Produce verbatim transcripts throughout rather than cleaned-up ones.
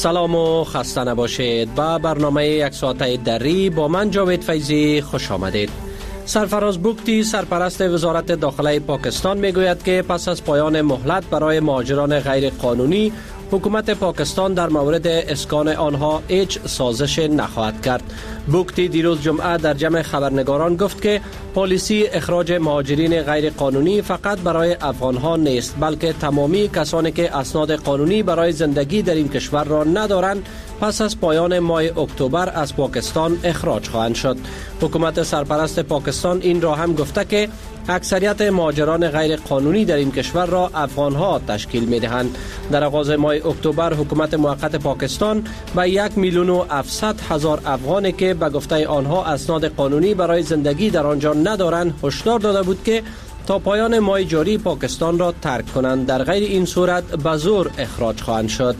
سلام و خسته نباشید. با برنامه یک ساعته دری با من جاوید فیضی خوش آمدید. سرفراز بوگتی سرپرست وزارت داخله پاکستان میگوید که پس از پایان مهلت برای مهاجران غیر قانونی، حکومت پاکستان در مورد اسکان آنها هیچ سازش نخواهد کرد. بوگتی دیروز جمعه در جمع خبرنگاران گفت که پالیسی اخراج مهاجرین غیر قانونی فقط برای افغانها نیست، بلکه تمامی کسانی که اسناد قانونی برای زندگی در این کشور را ندارند پس از پایان ماه اکتبر از پاکستان اخراج خواهند شد. حکومت سرپرست پاکستان این را هم گفته که اکثریت مهاجران غیر قانونی در این کشور را افغانها تشکیل می دهند. در آغاز ماه اکتبر حکومت موقت پاکستان به یک میلیون و هفتصد هزار افغانی که به گفته آنها اسناد قانونی برای زندگی در آنجا ندارند هشدار داده بود که تا پایان ماه جاری پاکستان را ترک کنند، در غیر این صورت به زور اخراج خواهند شد.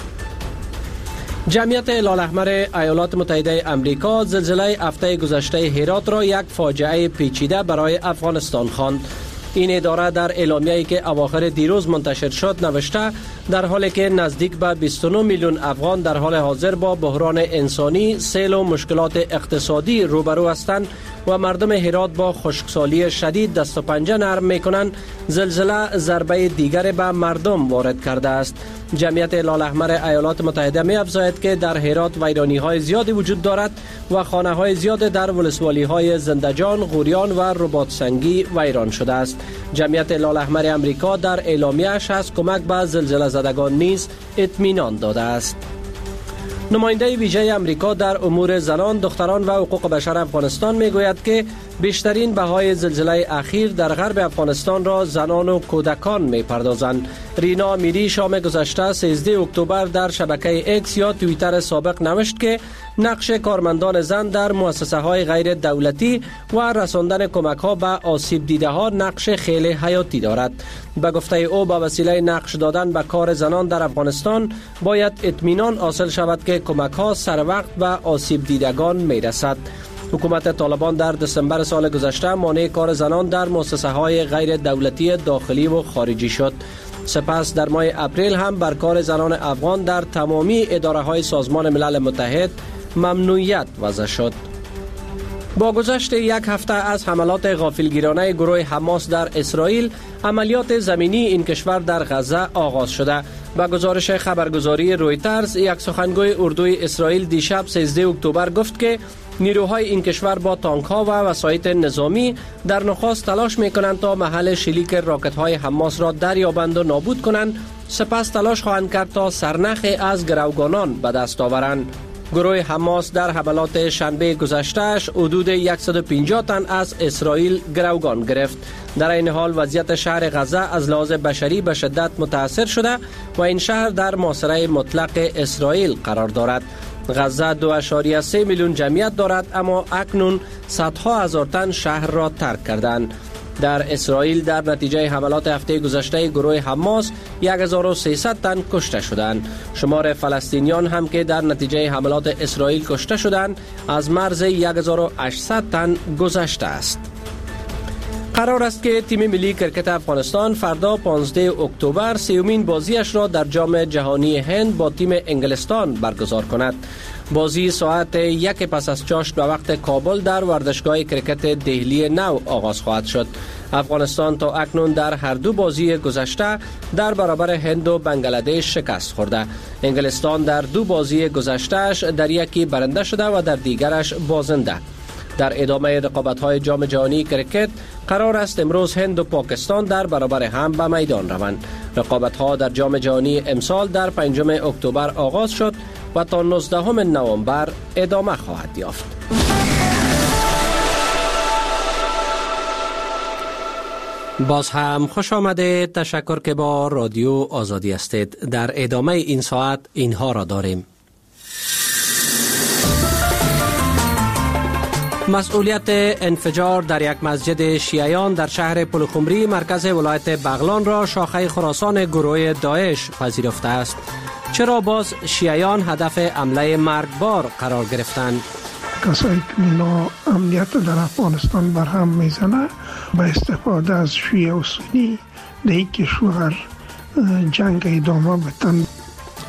جمعیت هلال احمر ایالات متحده امریکا زلزله هفته گذشته هرات را یک فاجعه پیچیده برای افغانستان خواند. این اداره در اعلامیه‌ای که اواخر دیروز منتشر شد نوشته در حالی که نزدیک به بیست و نه میلیون افغان در حال حاضر با بحران انسانی، سیل و مشکلات اقتصادی روبرو هستند و مردم هرات با خشکسالی شدید دست و پنجه نرم می‌کنند، زلزله ضربه دیگر به مردم وارد کرده است. جمعیت هلال احمر ایالات متحده می‌افزاید که در هرات ویرانی‌های زیادی وجود دارد و خانه‌های زیاد در ولسوالی‌های زندجان، غوریان و رباط سنگی ویران شده است. جمعیت هلال احمر امریکا در اعلامیه‌اش از کمک به زلزله زدگان نیز اطمینان داده است. نماینده ویژه امریکا در امور زنان، دختران و حقوق بشر افغانستان میگوید که بیشترین بهای زلزله اخیر در غرب افغانستان را زنان و کودکان میپردازند. رینا میری شام گذشته سیزده اکتبر در شبکه اکس یا توییتر سابق نوشت که نقش کارمندان زن در مؤسسه های غیر دولتی و رساندن کمک ها به آسیب دیده ها نقش خیلی حیاتی دارد. به گفته او با وسیله نقش دادن به کار زنان در افغانستان باید اطمینان حاصل شود که کمک ها سر وقت به آسیب دیدگان میرسد. حکومت طالبان در دسامبر سال گذشته مانع کار زنان در مؤسسه های غیر دولتی داخلی و خارجی شد. سپس در ماه اپریل هم بر کار زنان افغان در تمامی اداره های سازمان ملل متحد ممنوعیت وضع شد. با گذشت یک هفته از حملات غافلگیرانه گروه حماس در اسرائیل، عملیات زمینی این کشور در غزه آغاز شده. با گزارش خبرگزاری رویترز، یک سخنگوی اردوی اسرائیل دیشب سیزده اکتبر گفت که نیروهای این کشور با تانک ها و وسایط نظامی در نخست تلاش می کنند تا محل شلیک راکت های حماس را دریابند و نابود کنند، سپس تلاش خواهند کرد تا سرنخی از گروگانان به دست آورند. گروه حماس در حملات شنبه گذشتهش حدود صد و پنجاه تن از اسرائیل گروگان گرفت. در این حال وضعیت شهر غزه از لحاظ بشری به شدت متاثر شده و این شهر در محاصره مطلق اسرائیل قرار دارد. غزه دو اشاریه سه میلیون جمعیت دارد، اما اکنون صدها هزار تن شهر را ترک کردند. در اسرائیل در نتیجه حملات هفته گذشته گروه حماس هزار و سیصد تن کشته شدند. شمار فلسطینیان هم که در نتیجه حملات اسرائیل کشته شدند از مرز هزار و هشتصد تن گذشته است. قرار است که تیم ملی کرکت افغانستان فردا پانزده اکتبر سیومین بازیش را در جام جهانی هند با تیم انگلستان برگزار کند. بازی ساعت یک پس از چاشت به وقت کابل در ورزشگاه کرکت دهلی نو آغاز خواهد شد. افغانستان تا اکنون در هر دو بازی گذشته در برابر هند و بنگلادش شکست خورده. انگلستان در دو بازی گذشتهش در یکی برنده شده و در دیگرش بازنده. در ادامه رقابت‌های جام جهانی کرکت قرار است امروز هند و پاکستان در برابر هم به میدان روند. رقابت‌ها در جام جهانی امسال در پنجم اکتبر آغاز شد و تا نوزدهم نوامبر ادامه خواهد یافت. باز هم خوش آمده. تشکر که با رادیو آزادی هستید. در ادامه این ساعت اینها را داریم. مسئولیت انفجار در یک مسجد شیعیان در شهر پلخمری مرکز ولایت بغلان را شاخه خراسان گروه داعش پذیرفته است. چرا باز شیعیان هدف حمله مرگبار قرار گرفتند؟ کسایی که اینا امنیت در افغانستان برهم میزنه با استفاده از شیعه و سنی در این کشور جنگ ادامه بدن.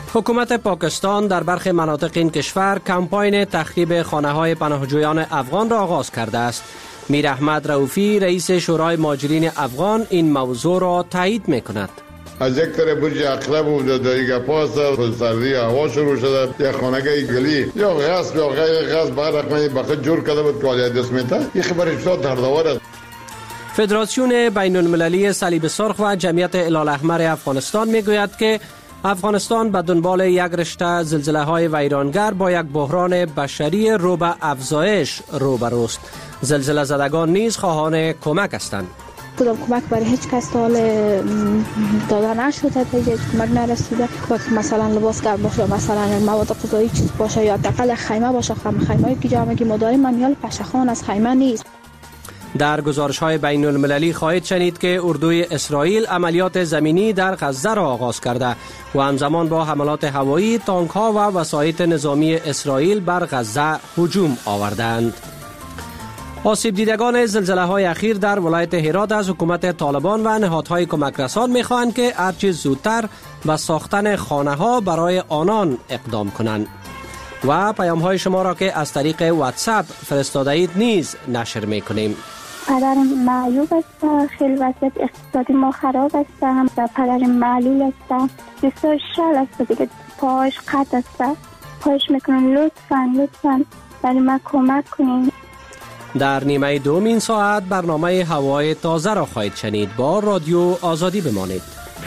حکومت پاکستان در برخی مناطق این کشور کمپاین تخریب خانه‌های پناهجویان افغان را آغاز کرده است. میر احمد رؤوفی رئیس شورای مهاجرین افغان این موضوع را تایید می‌کند. از یک طرف برج اقلب و دیگه پاس سردی هوا شروع شده، یک خانگی گلی یا غصب یا غیر غصب بعد رقمی بخت جور کرده بود که آلیت دسمیته. این خبر اشتاد دردآور است. فدراسیون بین المللی صلیب سرخ و جمعیت هلال احمر افغانستان میگوید که افغانستان به دنبال یک رشته زلزله‌های ویرانگر با یک بحران بشری رو به افزایش روبروست. زلزله زدگان نیز خواهان کمک هستند. کمک برای هیچ کس تا حال داده نشده، هیچ کمک نرسیده. وقتی مثلا لباس گرم باشه، مثلا مواد غذایی چیز باشه یا حداقل خیمه باشه، خیمه خیمه‌ای که جامعه ما داریم ممیال پشخان از خیمه نیست. در گزارش‌های بین المللی خواهید شنید که اردوی اسرائیل عملیات زمینی در غزه را آغاز کرده و همزمان با حملات هوایی تانک‌ها و وسایط نظامی اسرائیل بر غزه هجوم آوردند. آسیب دیدگان زلزله‌های اخیر در ولایت هرات از حکومت طالبان و نهادهای کمک رسان می‌خواهند که هرچه زودتر به ساختن خانه‌ها برای آنان اقدام کنند. و پیام‌های شما را که از طریق واتساپ فرستاده اید نیز نشر می‌کنیم. پدرم معیوب است، خیلی وضعیت اقتصادی ما خراب است و پدرم معلول است، بسیار شل است دیگه، پاهاش قطع است. خواهش میکنم لطفاً لطفاً برای ما کمک کنین. در نیمه دوم این ساعت برنامه هوای تازه را خواهید شنید. با رادیو آزادی بمانید.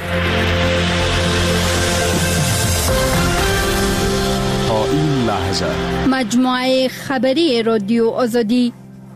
تا این لحظه مجموعه خبری رادیو آزادی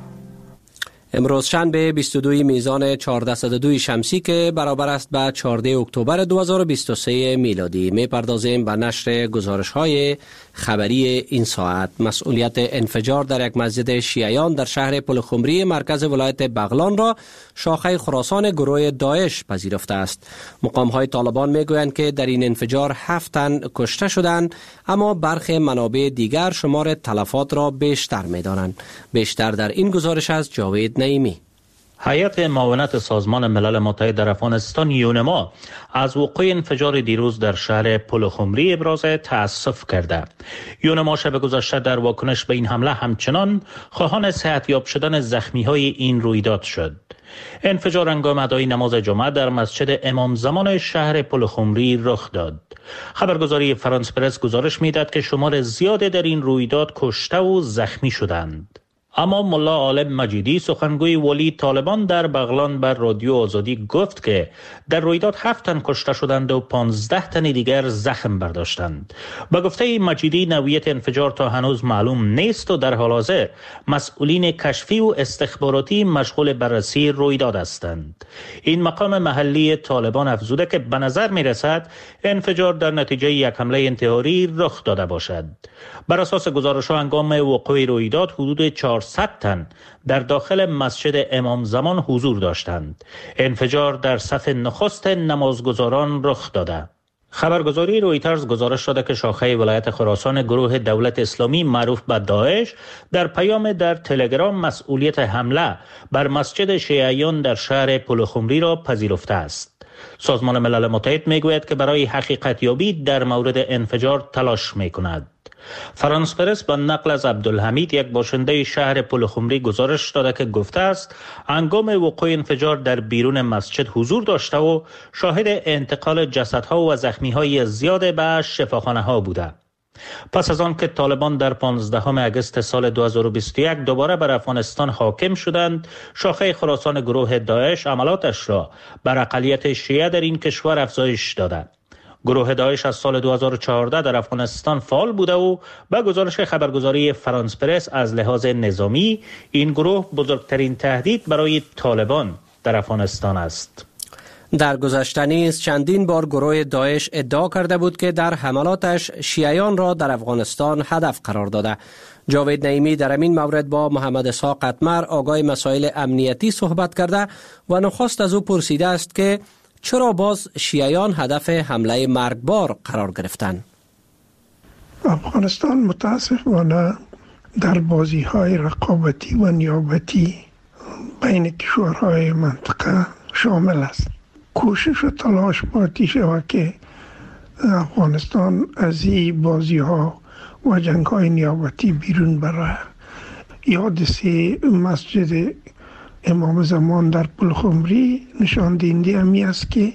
امروز شنبه بیست و دو میزان چهارصد و دو شمسی که برابر است به چهارده اکتبر دو هزار و بیست و سه میلادی. می پردازیم به نشر گزارش های خبری این ساعت. مسئولیت انفجار در یک مسجد شیعیان در شهر پلخمری مرکز ولایت بغلان را شاخه خراسان گروه داعش پذیرفته است. مقام های طالبان می گویند که در این انفجار هفت تن کشته شدند، اما برخی منابع دیگر شمار تلفات را بیشتر می دانند. بیشتر در این گزارش از جاوید نعیمی. هیئت معاونت سازمان ملل متحد در افغانستان یونما از وقوع انفجار دیروز در شهر پلخمری ابراز تأسف کرده. یونما شب گذشته در واکنش به این حمله همچنان خواهان صحتیاب شدن زخمی‌های این رویداد شد. انفجار هنگام ادای نماز جمعه در مسجد امام زمان شهر پلخمری رخ داد. خبرگزاری فرانس پرس گزارش می‌دهد که شمار زیادی در این رویداد کشته و زخمی شدند. اما ملا عالم مجیدی سخنگوی ولی طالبان در بغلان بر رادیو آزادی گفت که در رویداد هفت تن کشته شدند و پانزده تن دیگر زخم برداشتند. با گفته مجیدی نوعیت انفجار تا هنوز معلوم نیست و در حال حاضر مسئولین کشفی و استخباراتی مشغول بررسی رویداد هستند. این مقام محلی طالبان افزوده که به نظر می رسد انفجار در نتیجه یک حمله انتحاری رخ داده باشد. بر اساس گزارش ها هنگام وقوع رویداد حدود چهارصد تن در داخل مسجد امام زمان حضور داشتند. انفجار در صف نخست نمازگزاران رخ داده. خبرگزاری رویترز گزارش داده که شاخه ولایت خراسان گروه دولت اسلامی معروف به داعش در پیام در تلگرام مسئولیت حمله بر مسجد شیعیان در شهر پلخمری را پذیرفته است. سازمان ملل متحد میگوید که برای حقیقت یابی در مورد انفجار تلاش میکند. فرانس پرس با نقل از عبدالحمید یک باشنده شهر پلخمری گزارش داده که گفته است هنگام وقوع انفجار در بیرون مسجد حضور داشته و شاهد انتقال جسدها و زخمیهای زیاد به شفاخانه ها بوده. پس از آن که طالبان در پانزدهم اگست سال دو هزار و بیست و یک دوباره بر افغانستان حاکم شدند، شاخه خراسان گروه داعش عملاتش را بر اقلیت شیعه در این کشور افزایش داده. گروه داعش از سال دو هزار و چهارده در افغانستان فعال بوده و به گزارش خبرگزاری فرانس پرس از لحاظ نظامی این گروه بزرگترین تهدید برای طالبان در افغانستان است. در گذشته نیز چندین بار گروه داعش ادعا کرده بود که در حملاتش شیعیان را در افغانستان هدف قرار داده. جاوید نعیمی در این مورد با محمد اسحاق قطمر آگاه مسائل امنیتی صحبت کرده و نخست از او پرسیده است که چرا باز شیعیان هدف حمله مرگبار قرار گرفتند؟ افغانستان متاسفانه در بازی‌های رقابتی و نیابتی بین کشورهای منطقه شامل است. کوشش و تلاش باید شود که افغانستان از این بازی ها و جنگ های نیابتی بیرون بره. یاد سی مسجد امام زمان در پلخمری نشان دهنده امی است که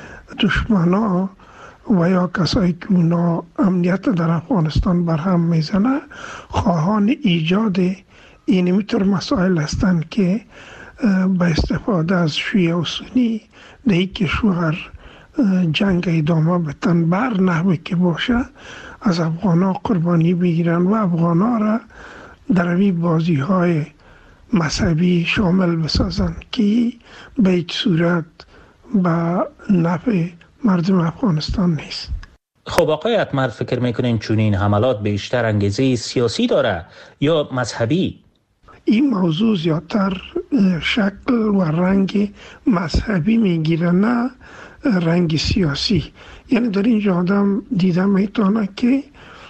دشمنا و یا کسایی که اونا امنیت در افغانستان برهم میزنه خواهان ایجاد این میتر مسائل هستند که به استفاده از شیعه و سنی در این کشور جنگ ادامه بتن بر نحوه که باشه از افغانا قربانی بگیرن و افغانا را در این بازی های مذهبی شامل بسازن که به هیچ صورت به نفع مردم افغانستان نیست. خب آقای اتمر، فکر میکنین چون این حملات بیشتر انگیزه سیاسی داره یا مذهبی؟ این موضوع زیادتر شکل و رنگ مذهبی میگیره نه رنگ سیاسی. یعنی در اینجا آدم دیده میتونه که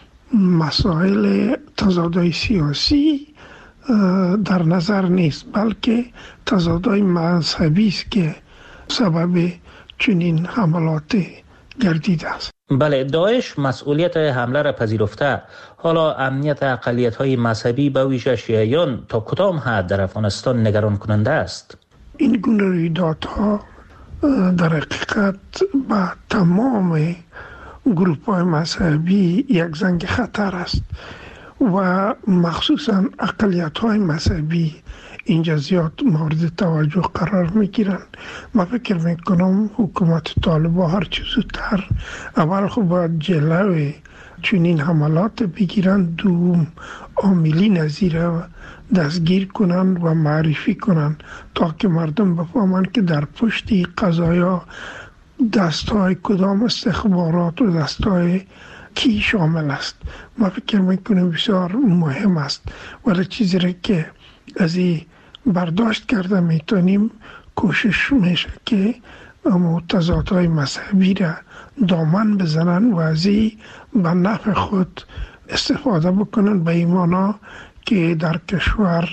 مسائل تضادهای سیاسی در نظر نیست، بلکه تضادهای مذهبی است که سبب چنین حملات گردیده است. بله، داعش مسئولیت حمله را پذیرفته. حالا امنیت اقلیت‌های مذهبی به ویژه شیعیان تا کدام حد در افغانستان نگران کننده است؟ این گونه رویدادها در حقیقت به تمام گروه‌های مذهبی یک زنگ خطر است و مخصوصا اقلیت‌های مذهبی اینجا زیاد مورد توجه قرار میگیرن. من فکر میکنم حکومت طالبان هر چه زودتر اول خب باید جلوی چنین حملات بگیرن، دوم عاملی نظیر دستگیر کنن و معرفی کنن تا که مردم بفهمن که در پشت قضایا دستای کدام استخبارات و دستای کی شامل است. من فکر میکنم بسیار مهم است، ولی چیزی را که از این برداشت کرده میتونیم کوشش میشه که تضادهای مذهبی را دامن بزنن و از این به نفع خود استفاده بکنن، به ایمانا که در کشور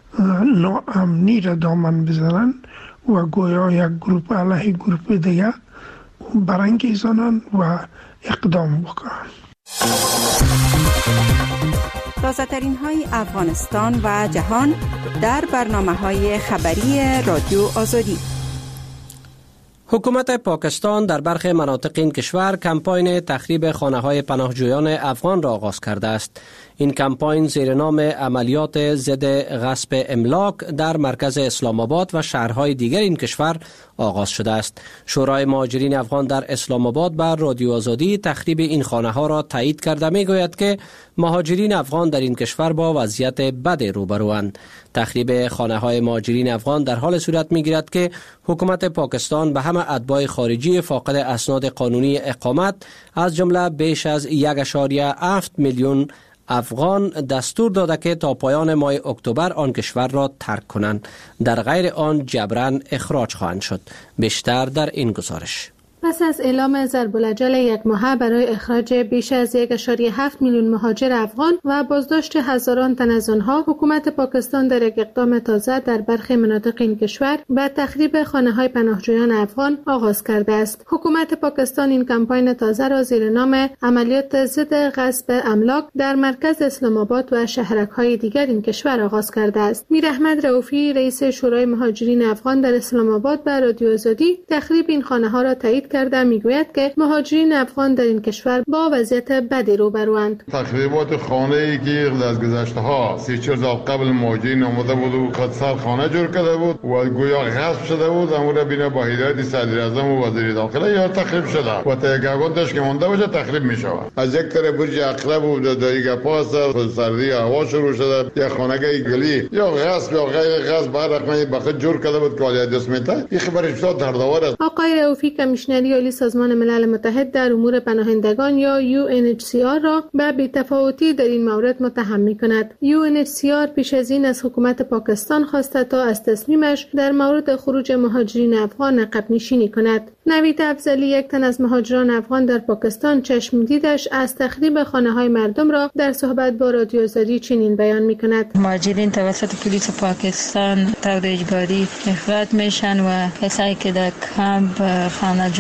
ناامنی را دامن بزنن و گویا یک گروپ علیه گروپ دیگه برانگیزانن و اقدام بکنن. تازه ترین های افغانستان و جهان در برنامه های خبری رادیو آزادی. حکومت پاکستان در برخی مناطق این کشور کمپاین تخریب خانه‌های پناهجویان افغان را آغاز کرده است. این کمپاین زیر نام عملیات ضد غصب املاک در مرکز اسلام آباد و شهرهای دیگر این کشور آغاز شده است. شورای مهاجرین افغان در اسلام آباد بر رادیو آزادی تخریب این خانه‌ها را تایید کرده میگوید که مهاجرین افغان در این کشور با وضعیت بد روبروند. تخریب خانه‌های مهاجرین افغان در حال صورت میگیرد که حکومت پاکستان به همه اتباع خارجی فاقد اسناد قانونی اقامت از جمله بیش از یک و هفت میلیون افغان دستور داده که تا پایان ماه اکتبر آن کشور را ترک کنند، در غیر آن جبران اخراج خواهند شد. بیشتر در این گزارش. پس از اعلام ضرب الاجل یک ماهه برای اخراج بیش از یک و هفت میلیون مهاجر افغان و بازداشت هزاران تن از آنها، حکومت پاکستان در یک اقدام تازه در برخی مناطق این کشور به تخریب خانه‌های پناهجویان افغان آغاز کرده است. حکومت پاکستان این کمپاین تازه را زیر نام عملیات ضد غصب املاک در مرکز اسلام آباد و شهرک‌های دیگر این کشور آغاز کرده است. میر احمد رؤوفی، رئیس شورای مهاجرین افغان در اسلام آباد، به رادیو آزادی تخریب این خانه‌ها را تایید کرده میگوید که مهاجرین افغان در این کشور با وضعیت بدی روبروند. تخریبات خانه‌ای که از گذشته ها سی چهار سال قبل مهاجرین آمده بود و خودسر خانه جور کرده بود و گویا غصب شده بود، امور بنا با هدایت صدر اعظم و وزیر داخله یا تخریب شده و تا یک گوندش که مونده باشه تخریب میشود. از یک طرف برج اقرب و در یک پاس سردی هوا شروع شده، یا خانگی گلی یا غصب یا غیر غصب بر رقمی بخت جور کرده بود که ولی دست میته. این خبرش بسیار دردآور است. آقای رؤوفی کمیشنری عالی سازمان ملل متحد در امور پناهندگان یا یو ان اچ سی آر را به بی‌تفاوتی در این مورد متهم می‌کند. یو ان اچ سی آر پیش از این از حکومت پاکستان خواسته تا از تصمیمش در مورد خروج مهاجرین افغان عقب نشینی کند. نوید افضلی، یک تن از مهاجران افغان در پاکستان، چشم دیدش از تخریب خانه‌های مردم را در صحبت با رادیو آزادی چنین بیان می‌کند: مهاجرین توسط پلیس پاکستان طور اجباری اخراج میشن و کسایی که در کمپ خانه جور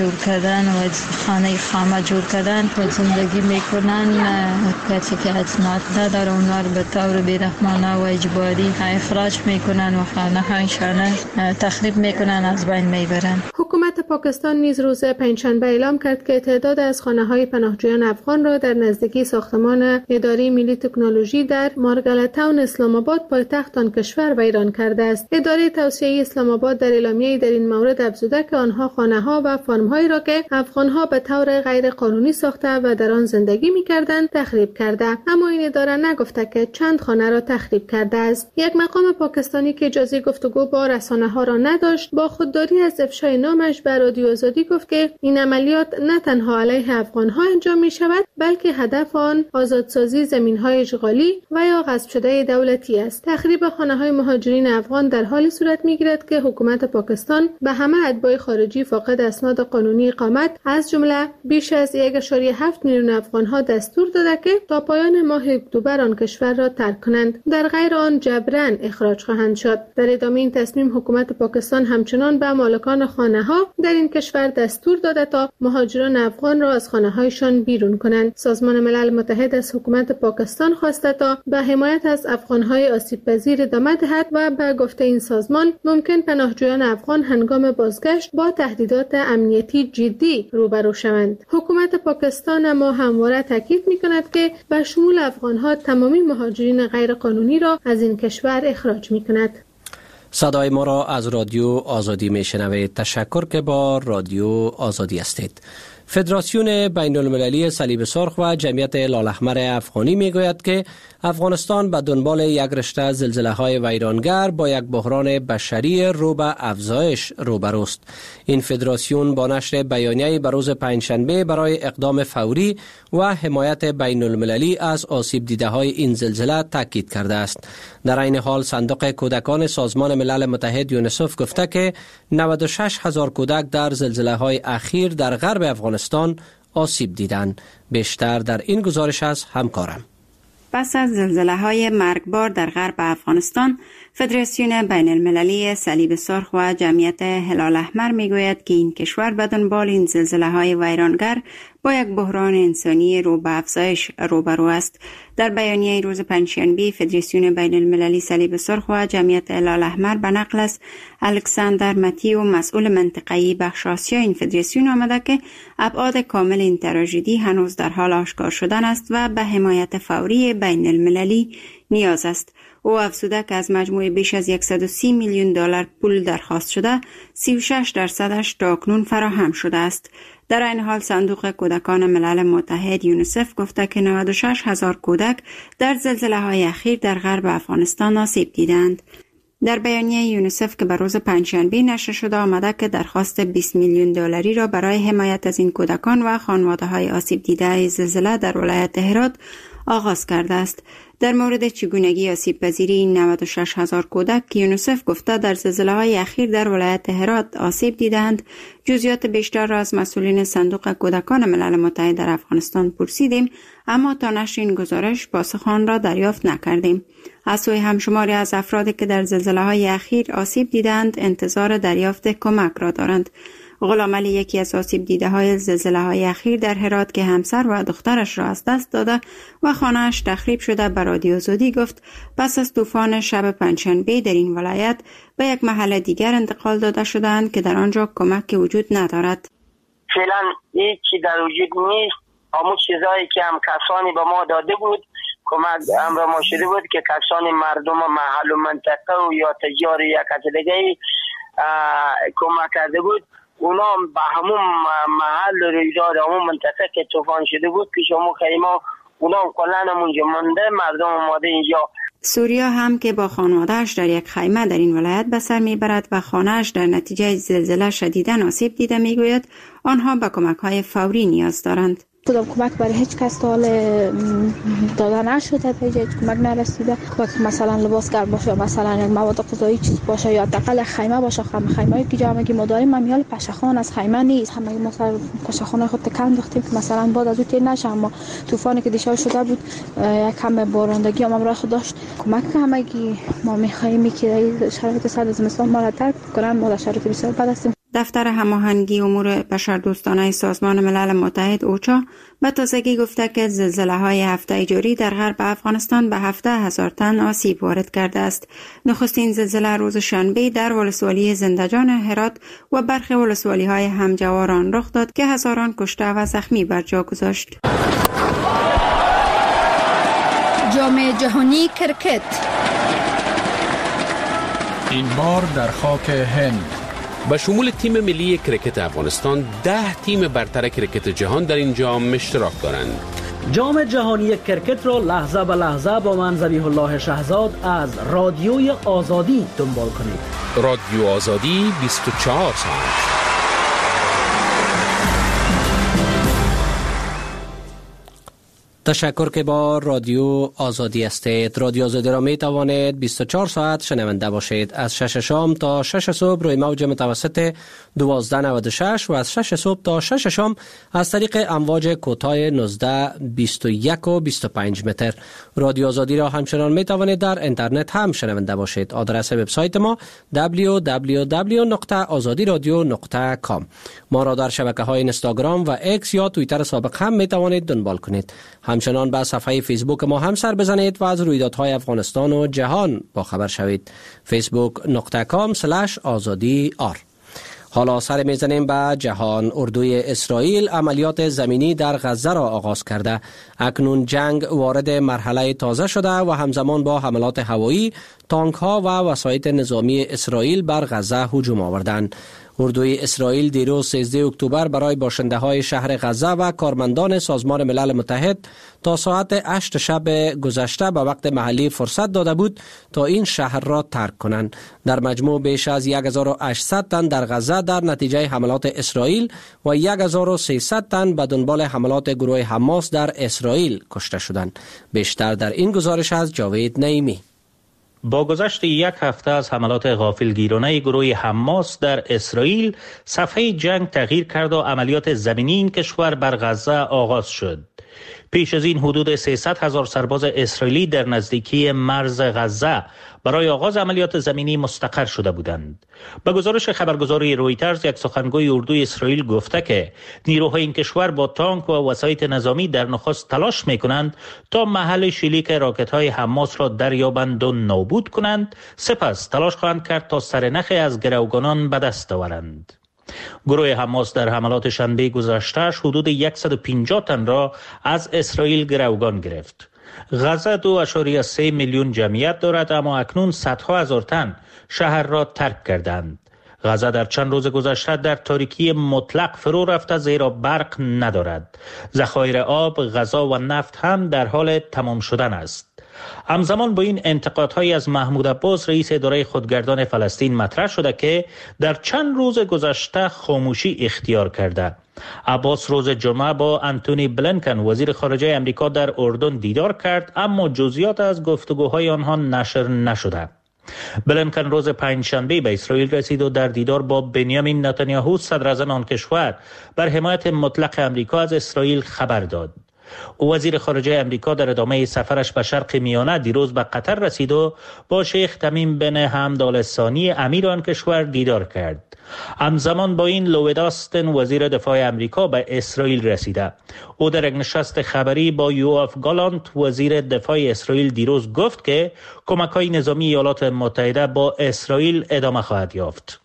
جور کردن و خانه خامه جور کردن و زندگی میکنن. کسی که اسناد نداره اونا رو به طور بی‌رحمانه و اجباری اخراج میکنن و خانه هایشان تخریب میکنن، از بین میبرن. حکومت پاکستان نیز روز پنجشنبه اعلام کرد که تعداد از خانه‌های پناهجویان افغان را در نزدیکی ساختمان اداره ملی تکنولوژی در مارگالا تاون اسلام آباد پایتخت آن کشور ویران کرده است. اداره توسعه اسلام آباد در اعلامیه‌ای در این مورد افزوده که آنها خانه‌ها و فارم‌هایی را که افغان‌ها به طور غیر قانونی ساخته و در آن زندگی می‌کردند تخریب کرده، اما این اداره نگفته که چند خانه را تخریب کرده است. یک مقام پاکستانی که اجازه گفتگو با رسانه‌ها را نداشت، با خودداری از افشای نامش به رادیو آزادی گفت که این عملیات نه تنها علیه افغان‌ها انجام می‌شود، بلکه هدف آن آزادسازی زمین‌های اشغالی و یا غصب شده دولتی است. تخریب خانه‌های مهاجرین افغان در حالی صورت می‌گیرد که حکومت پاکستان به همه اتباع خارجی فاقد اسناد قانونی اقامت از جمله بیش از یک و هفت میلیون افغان‌ها دستور داده که تا پایان ماه اکتبر آن کشور را ترک کنند، در غیر آن جبراً اخراج خواهند شد. در ادامه این تصمیم حکومت پاکستان همچنان به مالکان خانه‌ها در این کشور دستور داده تا مهاجران افغان را از خانه‌هایشان بیرون کنند. سازمان ملل متحد از حکومت پاکستان خواسته تا به حمایت از افغان‌های آسیب‌پذیر ادامه دهد و به گفته این سازمان ممکن پناهجویان افغان هنگام بازگشت با تهدیدات امنیتی جدی روبرو شوند. حکومت پاکستان اما همواره تاکید می‌کند که به شمول افغان‌ها تمامی مهاجرین غیر قانونی را از این کشور اخراج می‌کند. صدای ما را از رادیو آزادی میشنوید. تشکر که با رادیو آزادی هستید. فدراسیون بین المللی صلیب سرخ و جمعیت هلال احمر افغانی میگوید که افغانستان به دنبال یک رشته زلزله‌های ویرانگر با یک بحران بشری رو به افزایش روبروست. این فدراسیون با نشر بیانیه‌ای به روز پنجشنبه برای اقدام فوری و حمایت بین المللی از آسیب دیده‌های این زلزله تاکید کرده است. در این حال صندوق کودکان سازمان ملل متحد یونیسف گفته که نود و شش هزار کودک در زلزله‌های اخیر در غرب افغانستان آسیب دیدند. بیشتر در این گزارش از همکارم. پس از زلزله‌های مرگبار در غرب افغانستان، فدراسیون بین المللی صلیب سرخ و جمعیت هلال احمر میگوید که این کشور به دنبال این زلزله‌های ویرانگر با یک بحران انسانی رو به افزایش روبرو است. در بیانیه روز پنجشنبه، فدراسیون بین المللی صلیب سرخ و جمعیت هلال احمر به نقل از الکساندر متیو، مسئول منطقه‌ای بخش آسیا این فدراسیون آمده که ابعاد کامل این تراژدی هنوز در حال آشکار شدن است و به حمایت فوری بین المللی نیاز است. او افزوده که از مجموع بیش از صد و سی میلیون دلار پول درخواست شده، سی و شش درصدش تا اکنون فراهم شده است. در این حال صندوق کودکان ملل متحد یونیسف گفته که نود و شش هزار کودک در زلزله‌های اخیر در غرب افغانستان آسیب دیدند. در بیانیه یونیسف که به روز پنجشنبه نشر شده آمده که درخواست بیست میلیون دلاری را برای حمایت از این کودکان و خانواده‌های آسیب دیده زلزله در ولایت هرات آغاز کرده است. در مورد چگونگی آسیب پذیری این نود و شش هزار کودک که یونیسف گفته در زلزله‌های اخیر در ولایت هرات آسیب دیدند، جزئیات بیشتر را از مسئولین صندوق کودکان ملل متحد در افغانستان پرسیدیم، اما تا نشر این گزارش پاسخ آن را دریافت نکردیم. از سوی همشماری از افرادی که در زلزله‌های اخیر آسیب دیدند انتظار دریافت کمک را دارند. غلام علی، یکی از آسیب دیده های زلزله های اخیر در هرات که همسر و دخترش را از دست داده و خانه‌اش تخریب شده، به رادیو آزادی گفت پس از طوفان شب پنجشنبه در این ولایت به یک محل دیگر انتقال داده شدند که در آنجا کمک وجود ندارد. فعلا هیچی در وجود نیست. همون چیزایی که هم کسانی به ما داده بود، کمک هم به ما شده بود که کسانی مردم محل و منطقه و یا تجار یک از دیگه کمک کرده بود، اونا به همون محل رویداد همون منطقه که طوفان شده بود پیش همون خیمه اونا کلن همونجا مانده، مردم اومده اینجا. سوریا هم که با خانواده‌اش در یک خیمه در این ولایت به سر میبرد و خانه‌اش در نتیجه زلزله شدیداً آسیب دیده، میگوید آنها به کمک‌های فوری نیاز دارند. کدام کمک برای هیچ کس تا حال داده نشده، هیچ کمک نرسیده. کمک مثلا لباس گرم باشه، مثلا یک مواد غذایی چیز باشه، یا حداقل خیمه باشه. خیمه خیمه‌ای که جامگی ما داریم ممیال پشخان از خیمه نیست. همه ما سر پشخانه خود تکان انداختیم که مثلا باد از اون تیر نشه، اما طوفانی که دیشب شده بود یک کم بارندگی هم راه داشت. کمک همگی ما می‌خوایم که شرایط سرد زمستان ما را ترک کنن. ما در شرایط بسیار بد هستیم. دفتر هماهنگی امور بشردوستانه سازمان ملل متحد اوچا به تازگی گفته که زلزله‌های هفته جاری در غرب افغانستان به هفده هزار تن آسیب وارد کرده است. نخستین زلزله روز شنبه در ولسوالی زندجان هرات و برخی ولسوالی‌های همجواران رخ داد که هزاران کشته و زخمی بر جا گذاشت. جام جهانی کرکت این بار در خاک هند. به شمول تیم ملی کرکت افغانستان ده تیم برتر کرکت جهان در این جام اشتراک دارند. جام جهانی کرکت را لحظه به لحظه با من ذبیح الله شهزاد از رادیوی آزادی دنبال کنید. رادیو آزادی بیست و چهار ساعت. تشکر که با رادیو آزادی هستید. رادیو آزادی را می توانید بیست و چهار ساعت شنونده باشید. از شش شام تا شش صبح روی موج متوسط دوازده نود و شش و از شش صبح تا شش شام از طریق امواج کوتاه نوزده بیست و یک و بیست و پنج متر. رادیو آزادی را همچنان می توانید در اینترنت هم شنونده باشید. آدرس وبسایت ما دبلیو دبلیو دبلیو نقطه آزادی رادیو نقطه کام. ما را در شبکه‌های اینستاگرام و ایکس یا توییتر سابق هم می توانید دنبال کنید. همچنان به صفحه فیسبوک ما هم سر بزنید و از رویدادهای افغانستان و جهان با خبر شوید. فیسبوک نقطه کام سلش آزادی آر. حالا سر میزنیم به جهان. اردوی اسرائیل عملیات زمینی در غزه را آغاز کرده. اکنون جنگ وارد مرحله تازه شده و همزمان با حملات هوایی، تانک ها و وسایل نظامی اسرائیل بر غزه هجوم آوردند. اردوی اسرائیل دیروز سیزده اکتبر برای باشنده های شهر غزه و کارمندان سازمان ملل متحد تا ساعت هشت شب گذشته به وقت محلی فرصت داده بود تا این شهر را ترک کنند. در مجموع بیش از هزار و هشتصد تن در غزه در نتیجه حملات اسرائیل و هزار و سیصد تن به دنبال حملات گروه حماس در اسرائیل کشته شدند. بیشتر در این گزارش از جاوید نعیمی. با گذشت یک هفته از حملات غافلگیرانه گروه حماس در اسرائیل، صفحه جنگ تغییر کرد و عملیات زمینی این کشور بر غزه آغاز شد. پیش از این حدود سیصد هزار سرباز اسرائیلی در نزدیکی مرز غزه برای آغاز عملیات زمینی مستقر شده بودند. به گزارش خبرگزاری رویترز، یک سخنگوی اردوی اسرائیل گفته که نیروهای این کشور با تانک و وسایل نظامی در نخست تلاش می‌کنند تا محل شلیک راکت‌های حماس را دریابند و نابود کنند، سپس تلاش خواهند کرد تا سرنخی از گروگانان به دست آورند. گروه حماس در حملات شنبه گذشته حدود صد و پنجاه تن را از اسرائیل گروگان گرفت. غزه دو ممیز سه میلیون جمعیت دارد، اما اکنون صدها هزار تن شهر را ترک کردند. غزه در چند روز گذشته در تاریکی مطلق فرو رفته، زیرا برق ندارد. ذخایر آب، غذا و نفت هم در حال تمام شدن است. همزمان با این انتقادهای از محمود عباس، رئیس اداره خودگردان فلسطین، مطرح شده که در چند روز گذشته خاموشی اختیار کرده. عباس روز جمعه با انتونی بلینکن وزیر خارجه امریکا در اردن دیدار کرد، اما جزئیات از گفتگوهای آنها نشر نشده. بلینکن روز پنجشنبه به اسرائیل رسید و در دیدار با بنیامین نتانیاهو صدراعظم آن کشور بر حمایت مطلق امریکا از اسرائیل خبر داد. وزیر خارجه امریکا در ادامه سفرش به شرق میانه دیروز به قطر رسید و با شیخ تمیم بن حمد آل ثانی امیر آن کشور دیدار کرد. همزمان با این لوید آستن وزیر دفاع امریکا به اسرائیل رسیده. او در یک نشست خبری با یوآف گالانت وزیر دفاع اسرائیل دیروز گفت که کمک‌های نظامی ایالات متحده با اسرائیل ادامه خواهد یافت.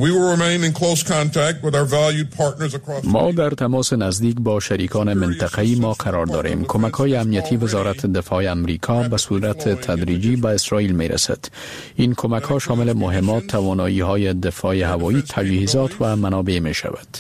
ما در تماس نزدیک با شریکان منطقه‌ای ما قرار داریم. کمک‌های امنیتی وزارت دفاع امریکا به صورت تدریجی به اسرائیل می‌رسد. این کمک‌ها شامل مهمات، توانایی‌های دفاع هوایی، تجهیزات و منابع می‌شود.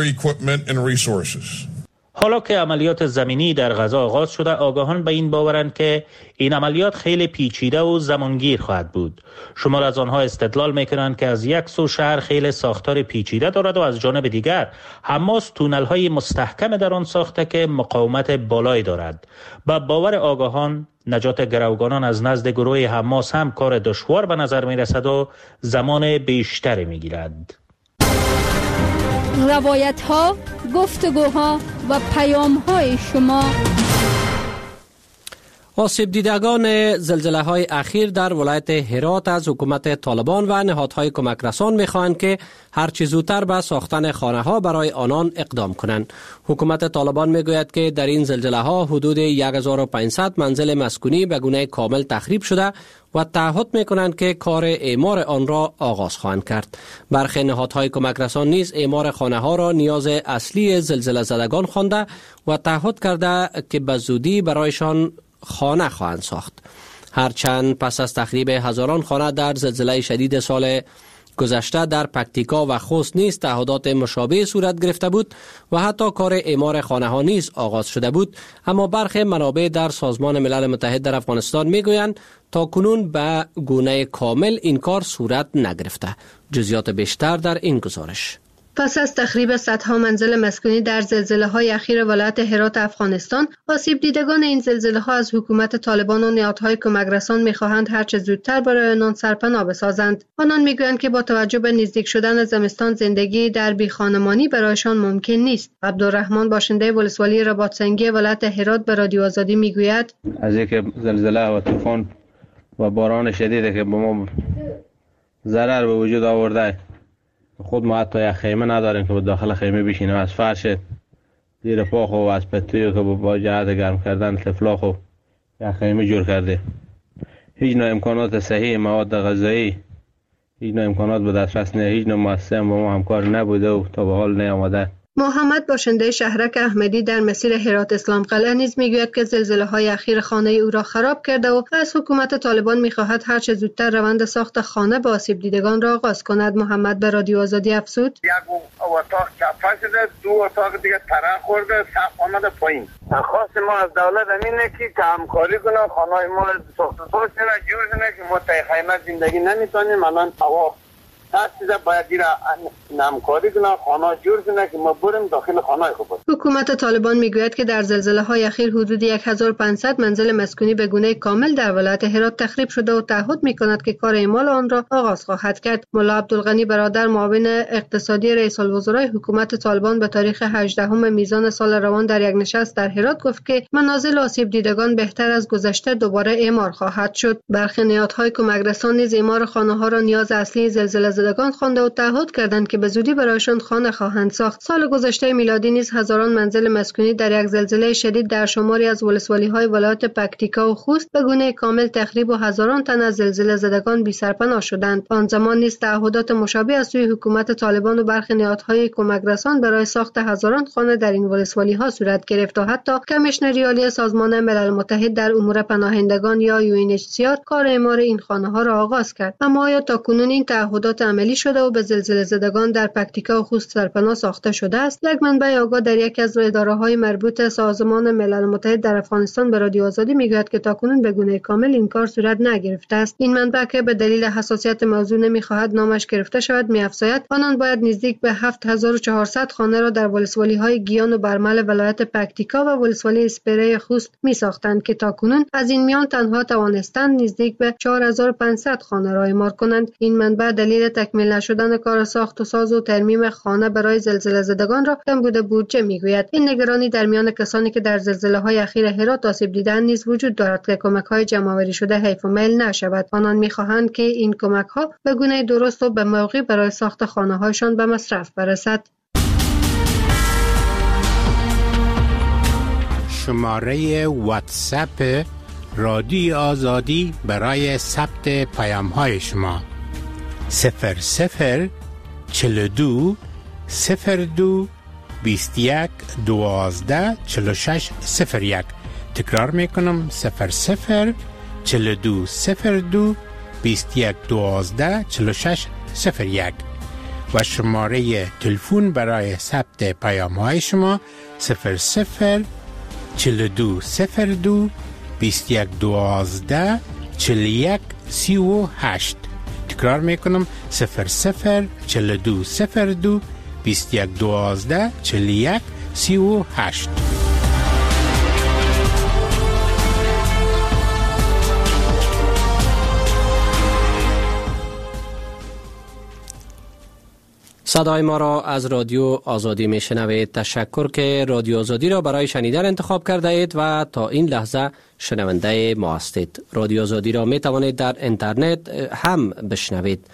حالا که عملیات زمینی در غزه آغاز شده، آگاهان به این باورند که این عملیات خیلی پیچیده و زمانگیر خواهد بود. شمار از آنها استدلال میکنند که از یک سو شهر خیلی ساختار پیچیده دارد و از جانب دیگر حماس تونل‌های مستحکم در آن ساخته که مقاومت بالایی دارد. با باور آگاهان، نجات گروگانان از نزد گروه حماس هم کار دشوار به نظر میرسد و زمان بیشتری میگیرد. روایت ها، گفتگوها و پیام های شما. آسیب دیدگان زلزله های اخیر در ولایت هرات از حکومت طالبان و نهادهای کمک رسان می خواهند که هرچه زودتر به ساختن خانه ها برای آنان اقدام کنند. حکومت طالبان می گوید که در این زلزله ها حدود هزار و پانصد منزل مسکونی به گونه کامل تخریب شده و تعهد می کنند که کار اعمار آن را آغاز خواهند کرد. برخی نهادهای کمک رسان نیز اعمار خانه ها را نیاز اصلی زلزله زدگان خوانده و تعهد کرده که به زودی برایشان خانه خواهند ساخت. هرچند پس از تخریب هزاران خانه در زلزله شدید سال گذشته در پکتیکا و خوست نیز تعهدات مشابه صورت گرفته بود و حتی کار اعمار خانه ها نیز آغاز شده بود، اما برخی منابع در سازمان ملل متحد در افغانستان میگویند تا کنون به گونه کامل این کار صورت نگرفته. جزئیات بیشتر در این گزارش. پس از تخریب صدها منزل مسکونی در زلزله‌های اخیر ولایت هرات افغانستان، آسیب دیدگان این زلزله‌ها از حکومت طالبان و نهادهای کمک رسان می‌خواهند هرچه زودتر برای آنان سرپناه بسازند. آنان می‌گویند که با توجه به نزدیک شدن زمستان زندگی در بیخانمانی برایشان ممکن نیست. عبدالرحمن باشنده ولسوالی رباط‌سنگی ولایت هرات به رادیو آزادی می‌گوید از اینکه زلزله و طوفان و باران شدیدی که به ما ضرر به وجود آورده، خود ما حتی یک خیمه نداریم که داخل خیمه بشینیم. از فرش زیر پاخ و از پتوی که با جهت گرم کردن طفلاخ و یک خیمه جور کرده. هیچ نوع امکانات صحیح مواد غذایی، هیچ نوع امکانات به دسترس نه، هیچ نوع مؤسسه با ما همکار نبوده و تا به حال نیامده. محمد باشنده شهرک احمدی در مسیر هرات اسلام قلعه نیز میگوید که زلزله‌های اخیر خانه او را خراب کرده و از حکومت طالبان میخواهد هر چه زودتر روند ساخت خانه با آسیب دیدگان را آغاز کند. محمد به رادیو آزادی افزود: یک اتاق چپه شده، دو اتاق دیگه تره خورده، سقف آمده پایین. خواست ما از دولت همینه که همکاری کنه، خانه‌های ما ساخت ساز کنه، جور کنه که ما تا خیمه زندگی نمیتونیم. الان هوا هر چیزا باید دیره همکاری کنه، خانه جور کنه که ما بریم داخل خانه خوب. حکومت طالبان میگوید که در زلزله‌های اخیر حدود هزار و پانصد منزل مسکونی به گونه کامل در ولایت هرات تخریب شده و تعهد میکند که کار اعمال آن را آغاز خواهد کرد. ملا عبدالغنی برادر معاون اقتصادی رئیس الوزرای حکومت طالبان به تاریخ هجدهم میزان سال روان در یک نشست در هرات گفت که منازل آسیب دیدگان بهتر از گذشته دوباره اعمار خواهد شد. برخی نهادهای کمک رسان نیز اعمار خانه‌ها را نیاز اصلی زلزله زدگان خوانده و تعهد کردند که به زودی برایشان خانه خواهند ساخت. سال گذشته میلادی نیز هزاران منزل مسکونی در یک زلزله شدید در شماری از ولسوالی‌های ولایت پکتیکا و خوست به گونه کامل تخریب و هزاران تن از زلزله زدگان بی سرپناه شدند. آن زمان نیز تعهدات مشابه از سوی حکومت طالبان و برخی نهادهای کمک رسان برای ساخت هزاران خانه در این ولسوالی‌ها صورت گرفت و حتی کمیشنری عالی سازمان ملل متحد در امور پناهندگان یا یو ان اچ سی آر کار اعمار این خانه‌ها را آغاز کرد. اما آیا تاکنون این تعهدات عملی شده و به زلزله زدگان در پکتیکا و خوست سرپناه ساخته شده است؟ یک منبع آگاه در یکی از اداره‌های مربوط سازمان ملل متحد در افغانستان به رادیو آزادی میگوید که تاکنون به گونه کامل این کار صورت نگرفته است. این منبع که به دلیل حساسیت موضوع نمیخواهد نامش گرفته شود می‌افزاید آنان باید نزدیک به هفت هزار و چهارصد خانه را در ولسوالی‌های گیان و برمل ولایت پکتیکا و ولسوالی اسپری خوست می‌ساختند که تاکنون از این میان تنها توانستند نزدیک به چهار هزار و پانصد خانه را اعمار کنند. این منبع دلیل تکمیل نشدن کار ساخت و ساز و ترمیم خانه برای زلزله زدگان را کمبود بودجه میگوید. این نگرانی در میان کسانی که در زلزله‌های اخیر هرات آسیب دیدند نیز وجود دارد که کمک‌های جمع‌آوری شده حیف و میل نشود. آنان می‌خواهند که این کمک‌ها به گونه درست و به موقع برای ساخت خانه‌هایشان به مصرف برسد. شماره واتساپ رادیو آزادی برای ثبت پیام‌های شما صفر صفر چهل و دو صفر دو بیست و یک دوازده چهل و شش صفر یک. تکرار میکنم صفر صفر چهل و دو صفر دو بیست و یک دوازده چهل و شش صفر یک و شماره تلفن برای ثبت پیام های شما صفر صفر چهل و دو صفر دو بیست و یک دوازده چهل و یک سی و هشت. تکرار میکنم صفر صفر چهل و دو صفر دو بیست و یک دوازده چهل و یک سی و هشت. صدای ما را از رادیو آزادی می شنوید. تشکر که رادیو آزادی را برای شنیدن انتخاب کرده اید و تا این لحظه شنونده ما هستید. رادیو آزادی را می توانید در اینترنت هم بشنوید.